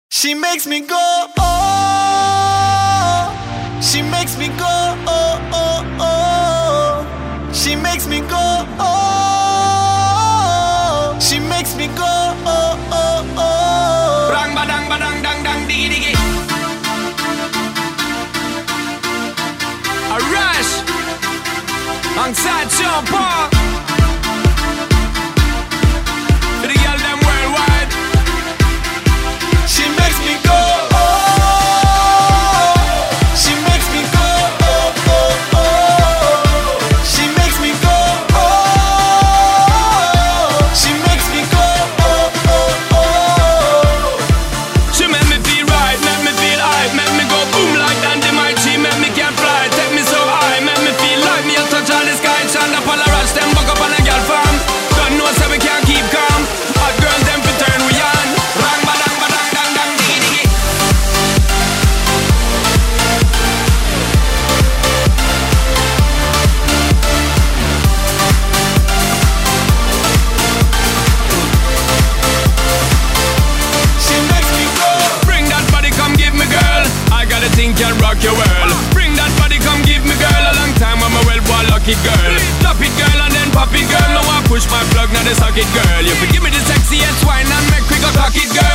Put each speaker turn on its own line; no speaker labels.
She makes me go, oh. She makes me go, oh, oh, oh. She makes me go, oh. She makes me go, oh, oh, oh.
Bang badang badang dang dang diggy diggy. A rush alongside Sean Paul. For the girl them worldwide.
She makes me go, oh. She makes me go, oh, oh, oh. She makes me go, oh. She makes me go, oh, oh, oh.
She make me feel right, make me feel high, make me go boom like dynamite. She make me can fly, take me so high, make me feel like me a touch all the sky. Shine up all the rush, them buck up on a girl farm. Don't know so we can't keep calm. Hot girls them fi turn we on. Bang badang badang dang dang diggy diggy.
She makes me go.
Bring that body, come give me, girl. I got a thing can rock your world. Bring that body, come give me, girl. A long time I'm a well-born lucky girl. Drop it, girl, and then pop it, girl. Now I push my plug, now they suck it, girl. You can give me the sexiest wine and make we go cock it, girl.